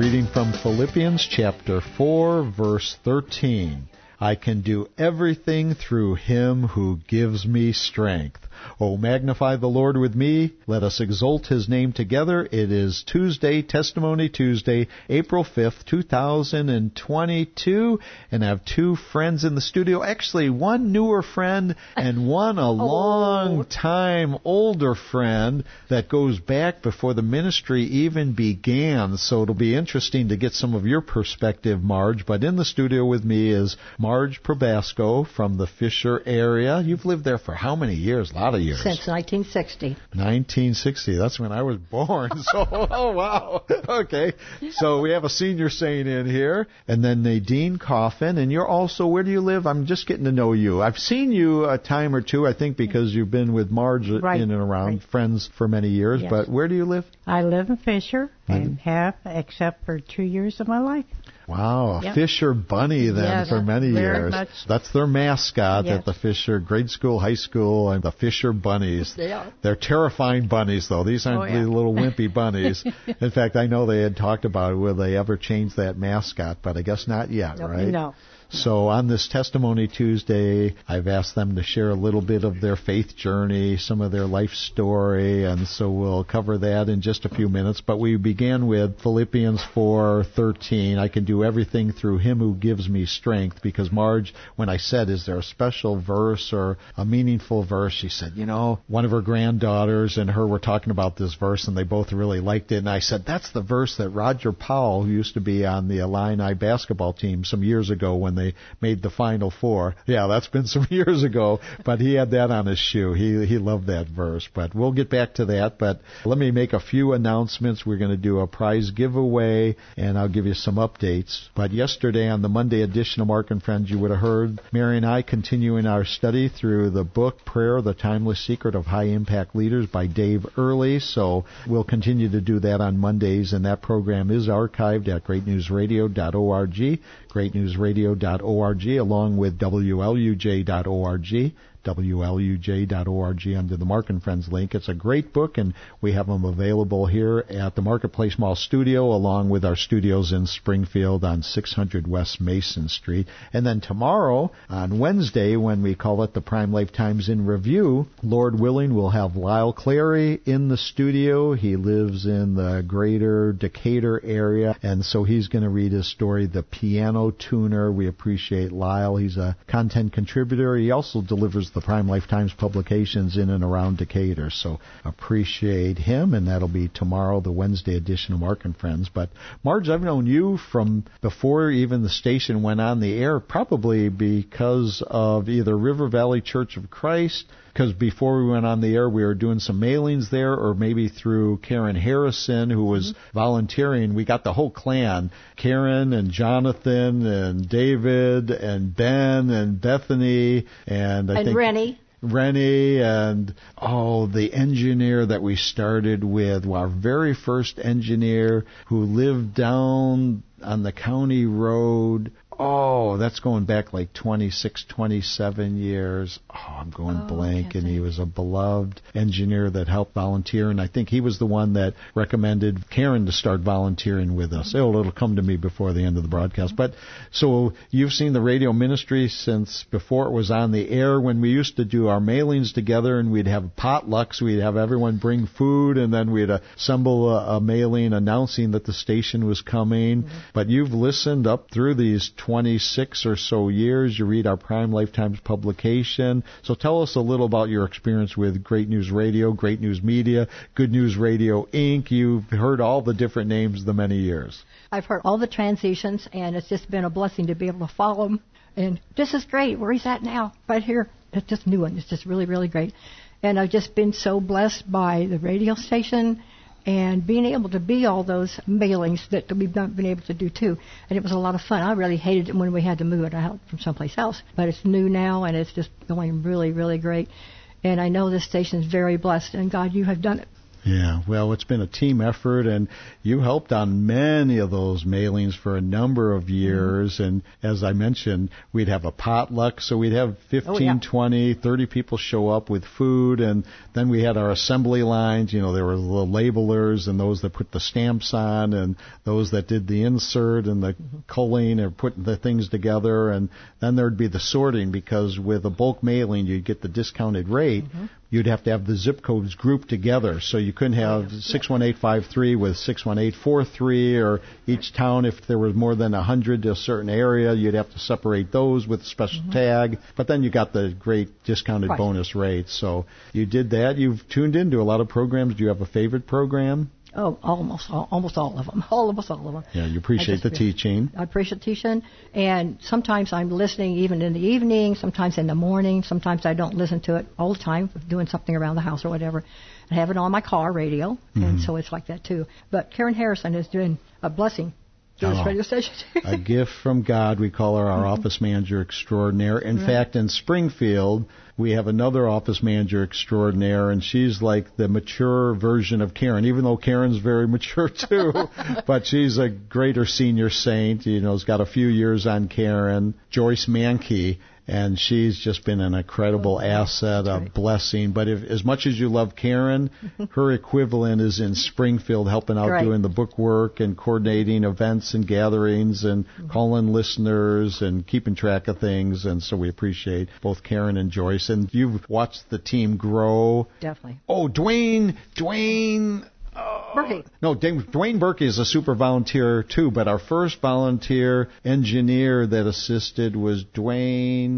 reading from Philippians chapter 4, verse 13. I can do everything through him who gives me strength. Oh, magnify the Lord with me. Let us exalt his name together. It is Tuesday, Testimony Tuesday, April 5th, 2022. And I have two friends in the studio. Actually, one newer friend and one a long-time older friend that goes back before the ministry even began. So it'll be interesting to get some of your perspective, Marge. But in the studio with me is Marge Probasco from the Fisher area. You've lived there for how many years? A lot of years. Since 1960. 1960. That's when I was born. So, oh, wow. Okay. So we have a senior saint in here. And then Nadine Coffin. And you're also, where do you live? I'm just getting to know you. I've seen you a time or two, I think, because you've been with Marge in and around, friends for many years. Yes. But where do you live? I live in Fisher and have, except for 2 years of my life. Wow, a Fisher bunny then for many years. Much. That's their mascot at the Fisher grade school, high school, and the Fisher bunnies. They're terrifying bunnies, though. These aren't these little wimpy bunnies. In fact, I know they had talked about it. Will they ever change that mascot? But I guess not yet, right? No. So on this Testimony Tuesday, I've asked them to share a little bit of their faith journey, some of their life story, and so we'll cover that in just a few minutes. But we began with Philippians 4:13. I can do everything through him who gives me strength. Because Marge, when I said, is there a special verse or a meaningful verse, she said, you know, one of her granddaughters and her were talking about this verse, and they both really liked it. And I said, that's the verse that Roger Powell, who used to be on the Illini basketball team some years ago when they made the Final Four. Yeah, that's been some years ago, but he had that on his shoe. He loved that verse. But we'll get back to that. But let me make a few announcements. We're going to do a prize giveaway, and I'll give you some updates. But yesterday on the Monday edition of Mark and Friends, you would have heard Mary and I continuing our study through the book Prayer, the Timeless Secret of High Impact Leaders by Dave Earley. So we'll continue to do that on Mondays, and that program is archived at greatnewsradio.org, greatnewsradio.org, along with WLUJ.org. WLUJ.org under the Mark and Friends link. It's a great book, and we have them available here at the Marketplace Mall studio, along with our studios in Springfield on 600 West Mason Street. And then tomorrow, on Wednesday, when we call it the Prime Life Times in Review, Lord willing, we'll have Lyle Clary in the studio. He lives in the greater Decatur area, and so he's going to read his story, The Piano Tuner. We appreciate Lyle. He's a content contributor. He also delivers the Prime Life Times publications in and around Decatur. So appreciate him, and that'll be tomorrow, the Wednesday edition of Mark and Friends. But Marge, I've known you from before even the station went on the air, probably because of either River Valley Church of Christ, because before we went on the air, we were doing some mailings there, or maybe through Karen Harrison, who was volunteering. We got the whole clan, Karen and Jonathan and David and Ben and Bethany and I think Rennie and, the engineer that we started with, our very first engineer who lived down on the county road. That's going back like 26, 27 years. I'm going blank. And he was a beloved engineer that helped volunteer. And I think he was the one that recommended Karen to start volunteering with us. It'll come to me before the end of the broadcast. But so you've seen the radio ministry since before it was on the air, when we used to do our mailings together, and we'd have potlucks. We'd have everyone bring food, and then we'd assemble a mailing announcing that the station was coming. But you've listened up through these 26 or so years. You read our Prime Lifetimes publication. So tell us a little about your experience with Great News Radio, Great News Media, Good News Radio, Inc. You've heard all the different names the many years. I've heard all the transitions, and it's just been a blessing to be able to follow them. And this is great. Where he's at now, right here. It's just new one. It's just really, really great. And I've just been so blessed by the radio station and being able to be all those mailings that we've not been able to do, too. And it was a lot of fun. I really hated it when we had to move it out from someplace else. But it's new now, and it's just going really, really great. And I know this station is very blessed. And, God, you have done it. Yeah, well, it's been a team effort, and you helped on many of those mailings for a number of years. And as I mentioned, we'd have a potluck, so we'd have 15, 20, 30 people show up with food, and then we had our assembly lines. You know, there were the labelers and those that put the stamps on, and those that did the insert and the culling or putting the things together, and then there'd be the sorting, because with a bulk mailing, you'd get the discounted rate. You'd have to have the zip codes grouped together, so you couldn't have 61853 with 61843, or each town, if there was more than 100 to a certain area, you'd have to separate those with a special tag. But then you got the great discounted bonus rates. So you did that. You've tuned into a lot of programs. Do you have a favorite program? Oh, almost all of them. Almost all of them. Yeah, you appreciate the teaching. I appreciate teaching, and sometimes I'm listening even in the evening, sometimes in the morning, sometimes I don't listen to it all the time, doing something around the house or whatever. I have it on my car radio, and so it's like that too. But Karen Harrison is doing a blessing to this radio station. A gift from God. We call her our office manager extraordinaire. In fact, in Springfield, we have another office manager extraordinaire, and she's like the mature version of Karen, even though Karen's very mature too. But she's a greater senior saint, you know, has got a few years on Karen. Joyce Mankey. And she's just been an incredible asset, a blessing. But as much as you love Karen, her equivalent is in Springfield helping out doing the book work and coordinating events and gatherings and calling listeners and keeping track of things. And so we appreciate both Karen and Joyce. And you've watched the team grow. Definitely. Oh, Dwayne. Berkey. No, Dwayne Berkey is a super volunteer too, but our first volunteer engineer that assisted was Dwayne.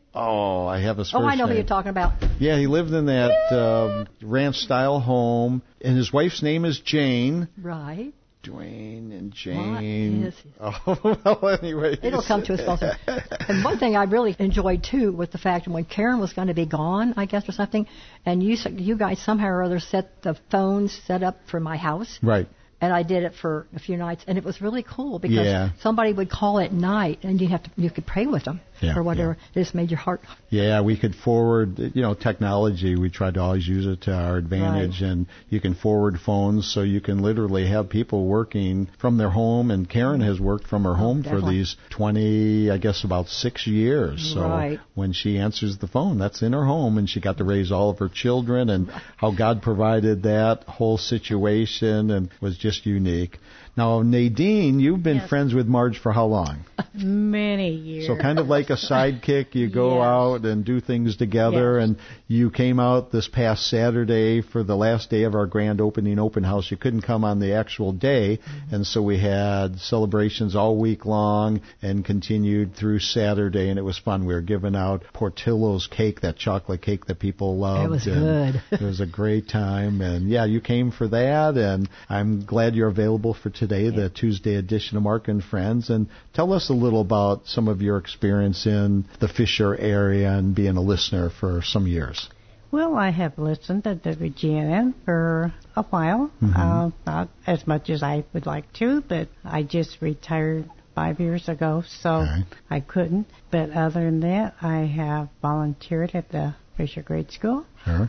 Oh, I have his first name. I know who you're talking about. Yeah, he lived in that ranch-style home, and his wife's name is Jane. Right. Dwayne and Jane. Yes. Oh, well, anyway. It'll come to us also. And one thing I really enjoyed, too, was the fact that when Karen was going to be gone, I guess, or something, and you guys somehow or other set the phones set up for my house. Right. And I did it for a few nights, and it was really cool because somebody would call at night, and you could pray with them or whatever. It just made your heart. Yeah, we could forward, technology. We tried to always use it to our advantage, and you can forward phones, so you can literally have people working from their home. And Karen has worked from her home for these 20, I guess, about 6 years. So when she answers the phone, that's in her home, and she got to raise all of her children, and how God provided that whole situation, and was just unique. Now, Nadine, you've been friends with Marge for how long? Many years. So kind of like a sidekick, you go out and do things together, and you came out this past Saturday for the last day of our grand opening open house. You couldn't come on the actual day, and so we had celebrations all week long and continued through Saturday, and it was fun. We were giving out Portillo's cake, that chocolate cake that people loved. It was good. It was a great time, and you came for that, and I'm glad you're available for today, the Tuesday edition of Mark and Friends. And tell us a little about some of your experience in the Fisher area and being a listener for some years. Well, I have listened to WGNN for a while, not as much as I would like to, but I just retired 5 years ago, so I couldn't. But other than that, I have volunteered at the Fisher Grade School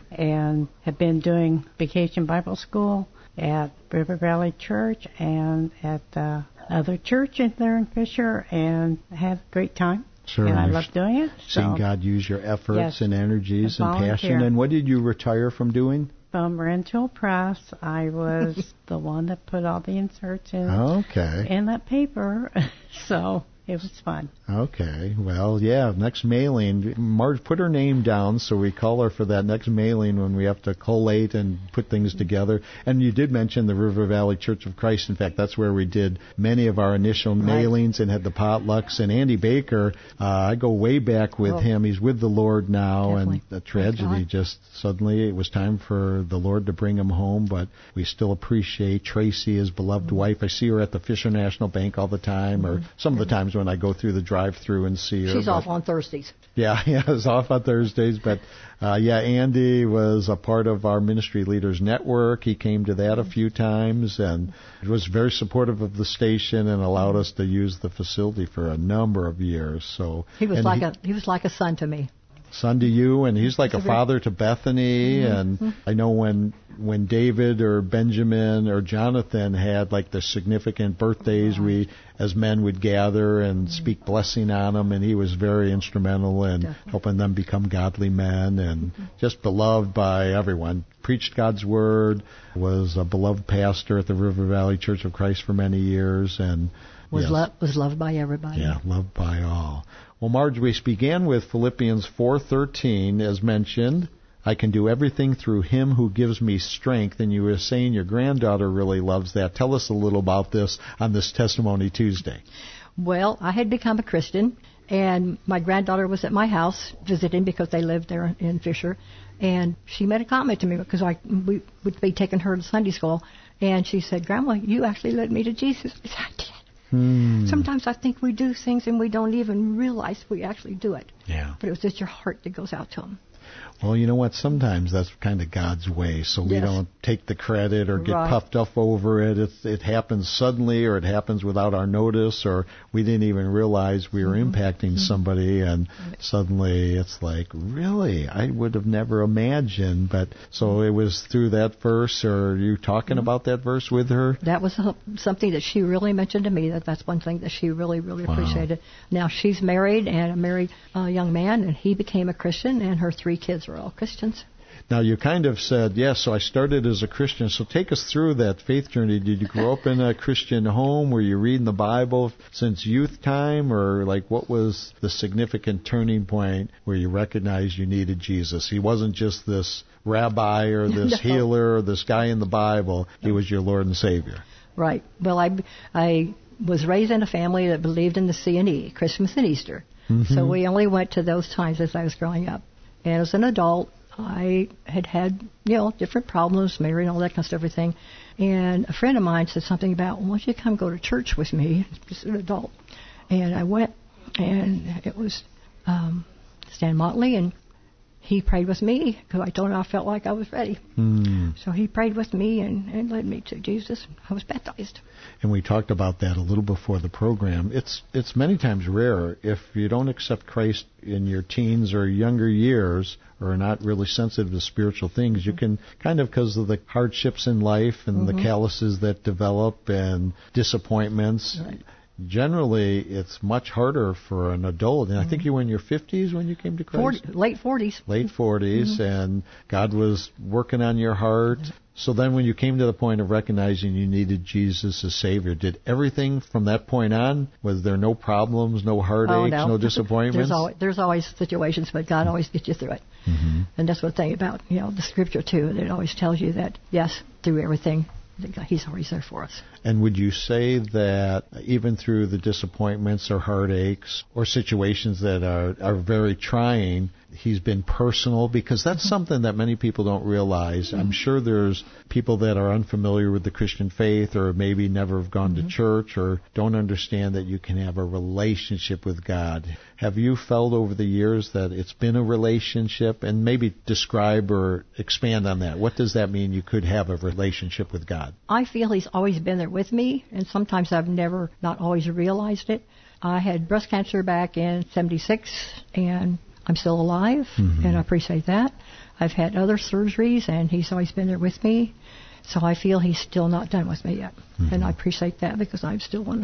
and have been doing Vacation Bible School at River Valley Church and at other church there in Fisher, and had a great time. Certainly. And I love doing it. Seeing God use your efforts and energies and passion. And what did you retire from doing? From Rental Press. I was the one that put all the inserts in that paper. So it was fun. Okay. Well, next mailing. Marge, put her name down so we call her for that next mailing when we have to collate and put things together. And you did mention the River Valley Church of Christ. In fact, that's where we did many of our initial mailings and had the potlucks. And Andy Baker, I go way back with him. He's with the Lord now. And the tragedy just suddenly, it was time for the Lord to bring him home. But we still appreciate Tracy, his beloved wife. I see her at the Fisher National Bank all the time, or some of the times when I go through the drive-through and see her. She's off on Thursdays. It's off on Thursdays. But, Andy was a part of our Ministry Leaders Network. He came to that a few times and was very supportive of the station and allowed us to use the facility for a number of years. So he was like a son to me. son to you, and he's like a father to Bethany. And I know when David or Benjamin or Jonathan had like the significant birthdays, we as men would gather and speak blessing on them, and he was very instrumental in helping them become godly men and just beloved by everyone. Preached God's word, was a beloved pastor at the River Valley Church of Christ for many years, and was loved by everybody. Yeah, loved by all. Well, Marge, we began with Philippians 4:13, as mentioned. I can do everything through him who gives me strength. And you were saying your granddaughter really loves that. Tell us a little about this on this Testimony Tuesday. Well, I had become a Christian, and my granddaughter was at my house visiting because they lived there in Fisher. And she made a comment to me because we would be taking her to Sunday school. And she said, Grandma, you actually led me to Jesus. I said, I did. Sometimes I think we do things and we don't even realize we actually do it. Yeah. But it was just your heart that goes out to him. Well, you know what? Sometimes that's kind of God's way, so we don't take the credit or get puffed up over it. It happens suddenly, or it happens without our notice, or we didn't even realize we were impacting somebody, and suddenly it's like, really? I would have never imagined. But so it was through that verse, or are you talking about that verse with her? That was something that she really mentioned to me, that's one thing that she really, really appreciated. Now, she's married, and a married young man, and he became a Christian, and her 3 kids are all Christians. Now, you kind of said, so I started as a Christian. So take us through that faith journey. Did you grow up in a Christian home? Were you reading the Bible since youth time? Or, what was the significant turning point where you recognized you needed Jesus? He wasn't just this rabbi or this healer or this guy in the Bible. He was your Lord and Savior. Right. Well, I was raised in a family that believed in the C&E, Christmas and Easter. So we only went to those times as I was growing up. And as an adult, I had different problems, married and all that kind of stuff, everything. And a friend of mine said something about, why don't you come go to church with me, just an adult. And I went, and it was Stan Motley, and he prayed with me because I told him I felt like I was ready. So he prayed with me and led me to Jesus. I was baptized. And we talked about that a little before the program. It's many times rare if you don't accept Christ in your teens or younger years, or are not really sensitive to spiritual things. You can kind of, because of the hardships in life and the calluses that develop and disappointments. Right. Generally, it's much harder for an adult. And I think you were in your 50s when you came to Christ? Late 40s. Late 40s, and God was working on your heart. So then when you came to the point of recognizing you needed Jesus as Savior, did everything from that point on, was there no problems, no heartaches, no disappointments? There's always situations, but God always gets you through it. And that's the thing about the Scripture, too. It always tells you that, yes, through everything, He's always there for us. And would you say that even through the disappointments or heartaches or situations that are very trying, He's been personal? Because that's something that many people don't realize. I'm sure there's people that are unfamiliar with the Christian faith, or maybe never have gone to church, or don't understand that you can have a relationship with God. Have you felt over the years that it's been a relationship? And maybe describe or expand on that. What does that mean, you could have a relationship with God? I feel He's always been there with me, and sometimes I've not always realized it. I had breast cancer back in 1976, and I'm still alive, and I appreciate that. I've had other surgeries, and He's always been there with me. So I feel He's still not done with me yet, and I appreciate that because I still want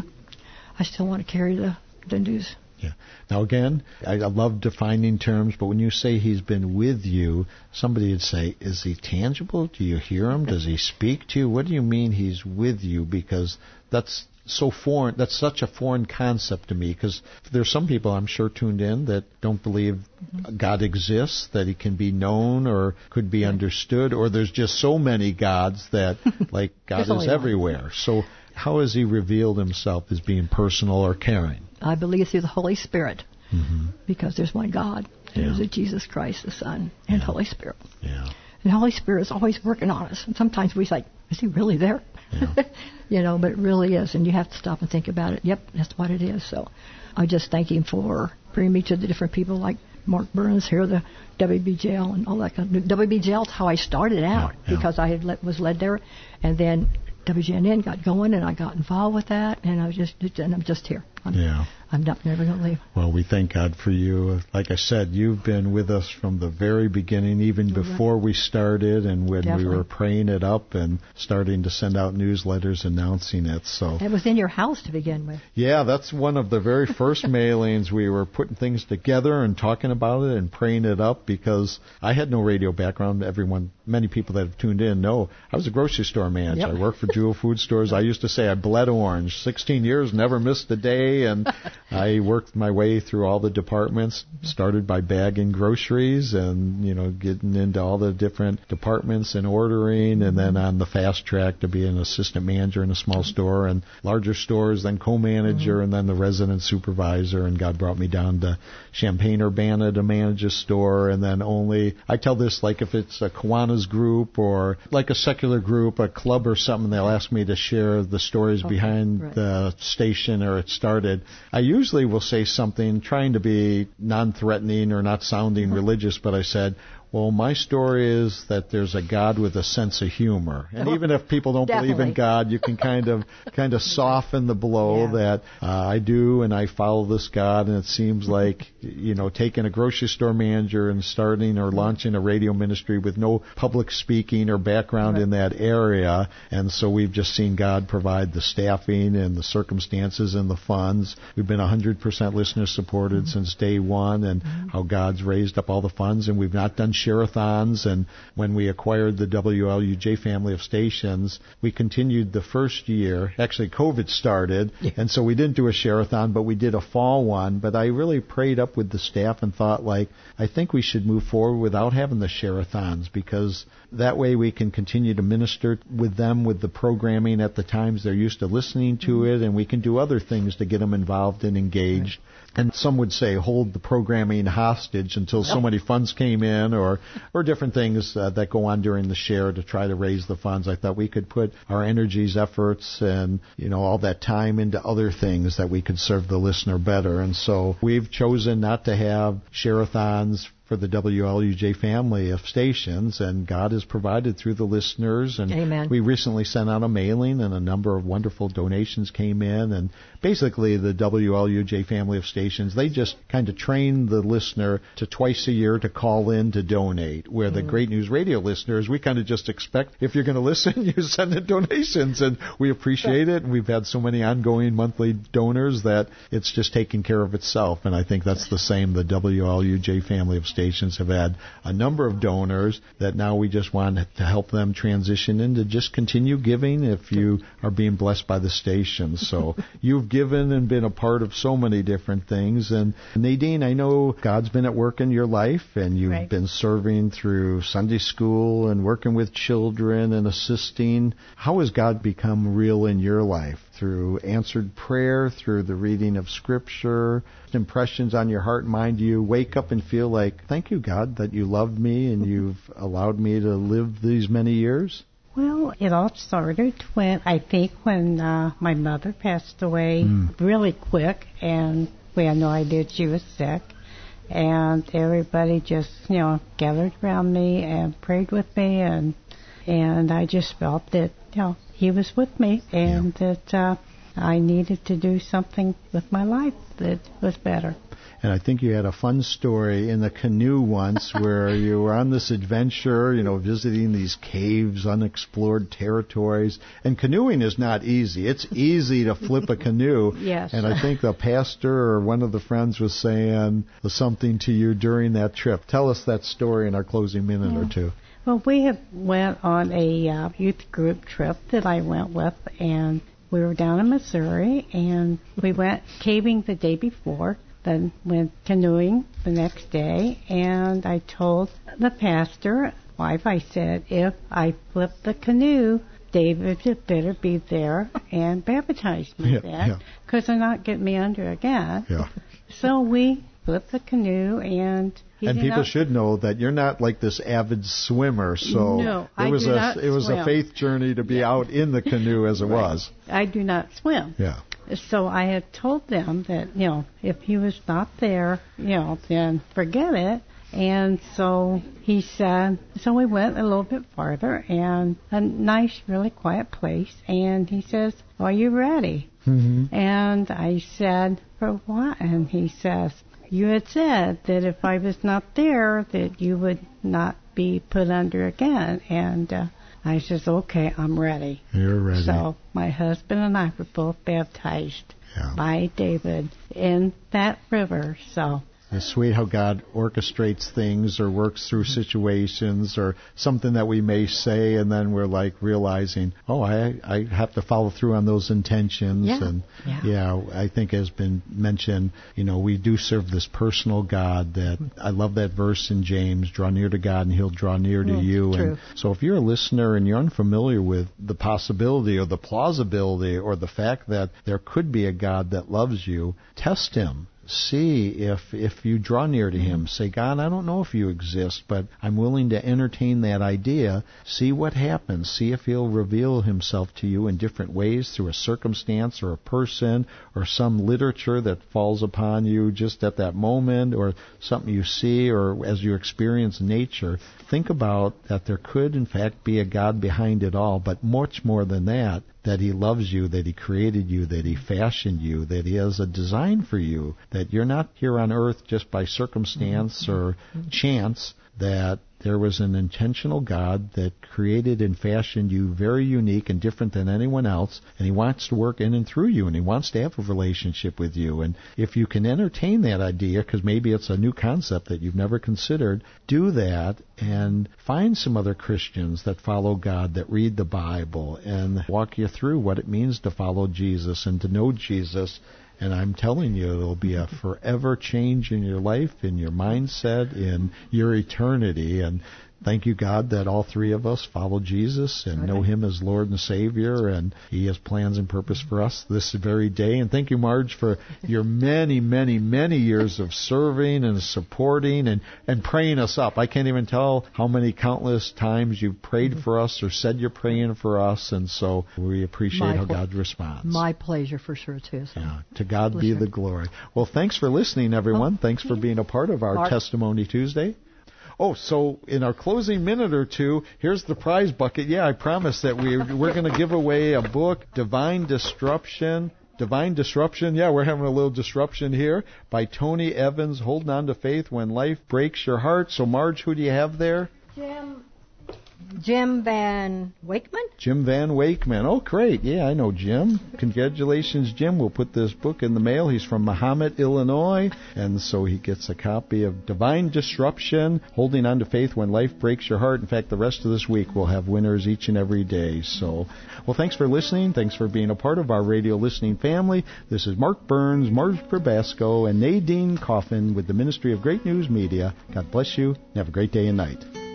to carry the news. Yeah. Now again, I love defining terms, but when you say He's been with you, somebody would say, is He tangible? Do you hear Him? Does He speak to you? What do you mean He's with you? Because that's so foreign. That's such a foreign concept to me, because there's some people I'm sure tuned in that don't believe God exists, that He can be known or could be understood, or there's just so many gods that like God is everywhere. So how has He revealed Himself as being personal or caring? I believe through the Holy Spirit, because there's one God. There's a Jesus Christ, the Son, and Holy Spirit. Yeah. And Holy Spirit is always working on us. And sometimes we say, is He really there? Yeah. But it really is. And you have to stop and think about it. Yep, that's what it is. So I just thank Him for bringing me to the different people like Mark Burns here, the WBJL and all that kind of. WBJL is how I started out because I was led there. And then WGNN got going, and I got involved with that, and I'm just here. I'm never going to leave. Well, we thank God for you. Like I said, you've been with us from the very beginning, even before we started and when we were praying it up and starting to send out newsletters announcing it. So it was in your house to begin with. Yeah, that's one of the very first mailings. We were putting things together and talking about it and praying it up because I had no radio background. Many people that have tuned in know I was a grocery store manager. I worked for Jewel Food Stores. I used to say I bled orange. 16 years, never missed a day, and I worked my way through all the departments, started by bagging groceries and, getting into all the different departments and ordering, and then on the fast track to be an assistant manager in a small store and larger stores, then co-manager, and then the resident supervisor, and God brought me down to Champaign-Urbana to manage a store, and then I tell this like if it's a Kiwanis group or like a secular group, a club or something, they'll ask me to share the stories behind the station or it started. I usually will say something trying to be non-threatening or not sounding religious, but I said, well, my story is that there's a God with a sense of humor. And even if people don't believe in God, you can kind of soften the blow that I do, and I follow this God, and it seems like, taking a grocery store manager and starting or launching a radio ministry with no public speaking or background in that area. And so we've just seen God provide the staffing and the circumstances and the funds. We've been 100% listener supported since day one, and how God's raised up all the funds, and we've not done share-a-thons, and when we acquired the WLUJ family of stations, we continued the first year. Actually, COVID started, and so we didn't do a share-a-thon, but we did a fall one. But I really prayed up with the staff and thought, I think we should move forward without having the share-a-thons, because that way we can continue to minister with them with the programming at the times they're used to listening to it, and we can do other things to get them involved and engaged. And some would say hold the programming hostage until so many funds came in, or different things that go on during the share to try to raise the funds. I thought we could put our energies, efforts, and all that time into other things that we could serve the listener better. And so we've chosen not to have share-a-thons for the WLUJ family of stations, and God has provided through the listeners. And Amen. We recently sent out a mailing, and a number of wonderful donations came in. And basically, the WLUJ family of stations, they just kind of train the listener to twice a year to call in to donate. Where the Great News Radio listeners, we kind of just expect if you're going to listen, you send in donations, and we appreciate it. And we've had so many ongoing monthly donors that it's just taking care of itself. And I think that's the same. The WLUJ family of stations have had a number of donors that now we just want to help them transition into just continue giving if you are being blessed by the station. So you've given and been a part of so many different things. And Nadine, I know God's been at work in your life, and you've been serving through Sunday school and working with children and assisting. How has God become real in your life? Through answered prayer, through the reading of Scripture, impressions on your heart and mind? Do you wake up and feel like, thank you, God, that you loved me and you've allowed me to live these many years? Well, it all started when my mother passed away really quick, and we had no idea she was sick. And everybody just, gathered around me and prayed with me, and I just felt that, He was with me, and that I needed to do something with my life that was better. And I think you had a fun story in the canoe once where you were on this adventure, visiting these caves, unexplored territories. And canoeing is not easy. It's easy to flip a canoe. Yes. And I think the pastor or one of the friends was saying something to you during that trip. Tell us that story in our closing minute or two. Well, we went on a youth group trip that I went with, and we were down in Missouri, and we went caving the day before, then went canoeing the next day, and I told the pastor, wife, I said, if I flip the canoe, David had better be there and baptize me because they're not getting me under again. Yeah. So we flipped the canoe, and people should know that you're not like this avid swimmer, so no, it was a faith journey to be out in the canoe as it was. I do not swim. Yeah. So I had told them that, if he was not there, then forget it. And so he said, so we went a little bit farther, and a nice, really quiet place. And he says, are you ready? Mm-hmm. And I said, for what? And he says, you had said that if I was not there, that you would not be put under again. And I says, okay, I'm ready. You're ready. So my husband and I were both baptized by David in that river. So it's sweet how God orchestrates things or works through situations or something that we may say, and then we're like realizing, oh, I have to follow through on those intentions. Yeah. And I think has been mentioned, we do serve this personal God that I love that verse in James, draw near to God and He'll draw near to you. True. And so if you're a listener and you're unfamiliar with the possibility or the plausibility or the fact that there could be a God that loves you, test Him. See if you draw near to Him. Say, God, I don't know if you exist, but I'm willing to entertain that idea. See what happens. See if He'll reveal Himself to you in different ways through a circumstance or a person or some literature that falls upon you just at that moment or something you see or as you experience nature. Think about that there could, in fact, be a God behind it all, but much more than that He loves you, that He created you, that He fashioned you, that He has a design for you, that you're not here on earth just by circumstance or chance, that there was an intentional God that created and fashioned you very unique and different than anyone else, and He wants to work in and through you, and He wants to have a relationship with you. And if you can entertain that idea, because maybe it's a new concept that you've never considered, do that and find some other Christians that follow God, that read the Bible, and walk you through what it means to follow Jesus and to know Jesus. And I'm telling you, it'll be a forever change in your life, in your mindset, in your eternity. And thank you, God, that all three of us follow Jesus and know Him as Lord and Savior, and He has plans and purpose for us this very day. And thank you, Marge, for your many, many, many years of serving and supporting and praying us up. I can't even tell how many countless times you've prayed for us or said you're praying for us, and so we appreciate how God responds. My pleasure, for sure, too. So. Yeah, to God be the glory. Well, thanks for listening, everyone. Thanks for being a part of our Testimony Tuesday. Oh, so in our closing minute or two, here's the prize bucket. Yeah, I promised that we're going to give away a book, Divine Disruption. Yeah, we're having a little disruption here, by Tony Evans, Holding On to Faith When Life Breaks Your Heart. So, Marge, who do you have there? Jim Van Wakeman? Jim Van Wakeman. Oh, great. Yeah, I know Jim. Congratulations, Jim. We'll put this book in the mail. He's from Mahomet, Illinois, and so he gets a copy of Divine Disruption, Holding On to Faith When Life Breaks Your Heart. In fact, the rest of this week we'll have winners each and every day. So, well, thanks for listening. Thanks for being a part of our radio listening family. This is Mark Burns, Marge Probasco, and Nadine Coffin with the Ministry of Great News Media. God bless you, and have a great day and night.